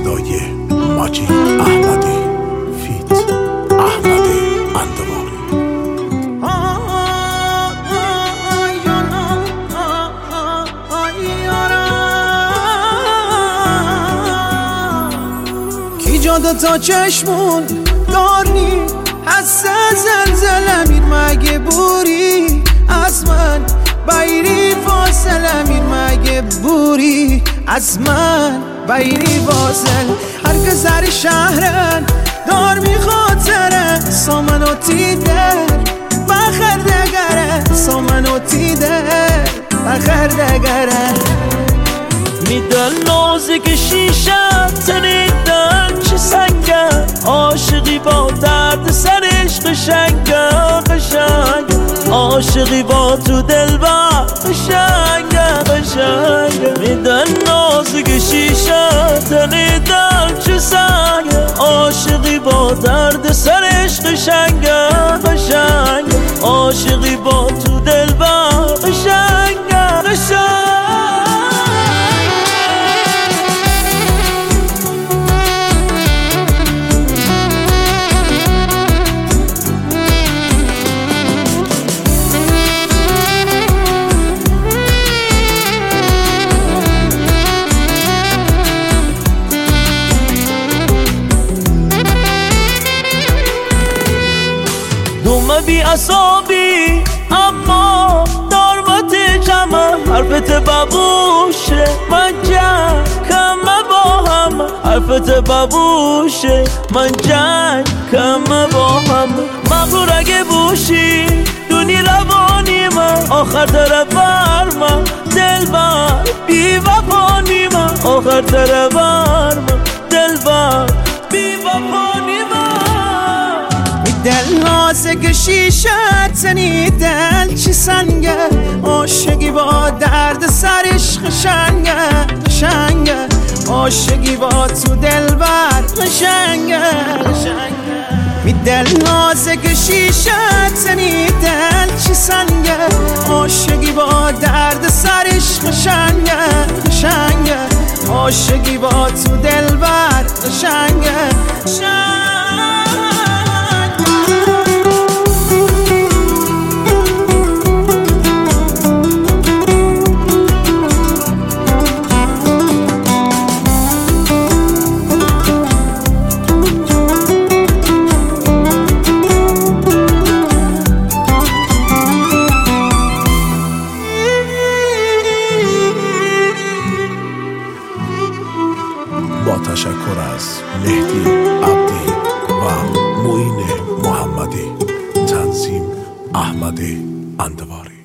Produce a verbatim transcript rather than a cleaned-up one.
صدای ماجید احمدی فیت احمد اندواری. کی جاده تا چشمون داری حس زلزله میر مگه بوری از من بایری فاصله میر مگه بوری از من بایری واصل هر که سر شهرن دار می خاطره سامنو تیده بخر دگره سامنو تیده بخر دگره میدن نازک شیشه تنیدن چه سنگه عاشقی با درد سرش قشنگه قشنگه عاشقی با تو دل با قشنگه قشنگه میدن نازک شیشه تنیدن چه سنگه عاشقی با درد سرش قشنگه قشنگه عاشقی با تو دل با قشنگه قشنگه بی اصابی اما دارمت جمع حرفت بابوشه من جنگ کم با هم حرفت بابوشه من جنگ کم با هم مغرور اگه بوشی دونی روانی من آخر طرفر من دل بر بی وفانی من آخر طرفر من دل بر بی وفانی من دل نازک شیشه تنی دل چی سنگه عاشقی با درد سرش قشنگه قشنگه عاشقی با تو دل بر قشنگه قشنگه می دل نازک شیشه تنی دل چی سنگه عاشقی با درد سرش قشنگه قشنگه عاشقی با تو دل بر قشنگه قشنگه با تشکر از مهدی عبدی و معین محمدی، تنظیم احمد اندواری.